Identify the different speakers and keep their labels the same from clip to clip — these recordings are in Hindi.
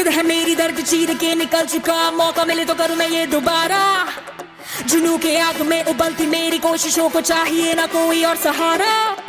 Speaker 1: जिद है मेरी दर्द चीर के निकल चुका, मौका मिले तो करूं मैं ये दोबारा। जुनून के आग में उबलती मेरी कोशिशों को चाहिए ना कोई और सहारा।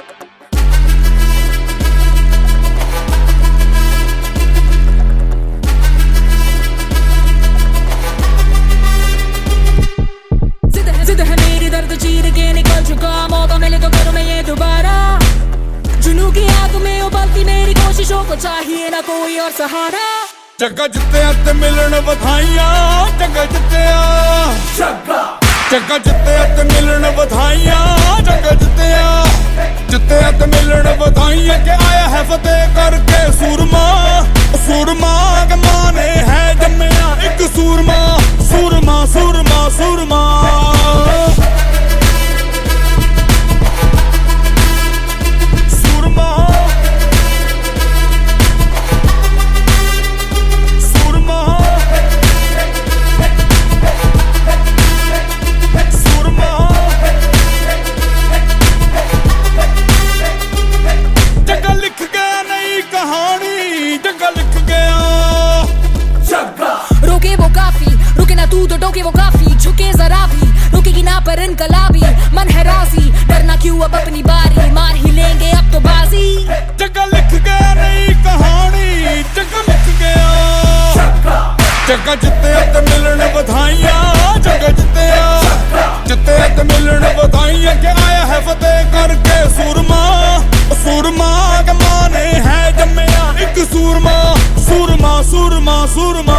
Speaker 1: जिद है मेरी दर्द चीर के निकल चुका, मौका मिले तो करूं मैं ये दोबारा। जुनून की आग में उबलती मेरी कोशिशों को चाहिए ना कोई और सहारा।
Speaker 2: जग्गा जित्तिया ते मिलन बधाइयां, जग्गा जित्तिया, जग्गा जित्तिया ते मिलन बधाइयां, जग्गा जित्तिया, जित्तिया ते मिलन बधाइयां के आया है फतेह करके सूरमा। सूरमा के माने है जम्मिया एक सूरमा, सूरमा सूरमा सूरमा।
Speaker 1: तू तो टोके वो काफी, झुके जरा भी, रुकेगी ना पर इनकलाबी। मन है राजी, डरना क्यों अब अपनी बारी, मार ही लेंगे अब तो बाजी।
Speaker 2: जग्गा लिख गया नई कहानी, जग्गा लिख गया। जग्गा जित्तिया ते मिलन बधाइयां, जग्गा जित्तिया, जित्तिया ते मिलन बधाइयां के आया है फतेह करके सूरमा। सूरमा के माने है जम्मिया एक सूरमा, सूरमा सूरमा सूरमा।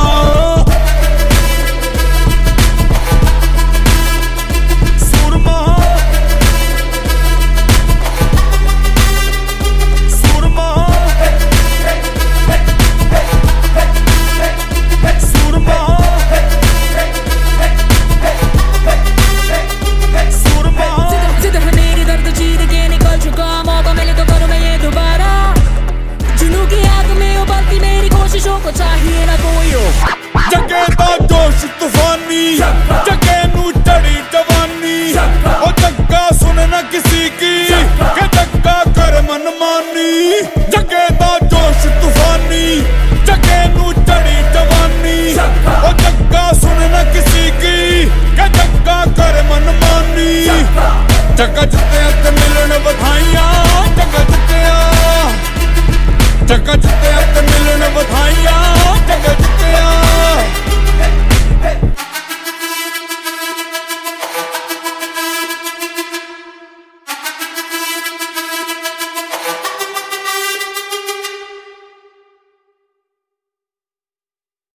Speaker 1: को चाहिए ना कोई
Speaker 2: जगे दा जोश तूफानी, जगे नू चढ़ी जवानी। ओ जग्गा सुन ना किसी की के जग्गा कर मनमानी। जगे दा जोश तूफानी, जगे नू चढ़ी जवानी। ओ जग्गा सुन ना किसी की के जग्गा कर मनमानी। जग्गा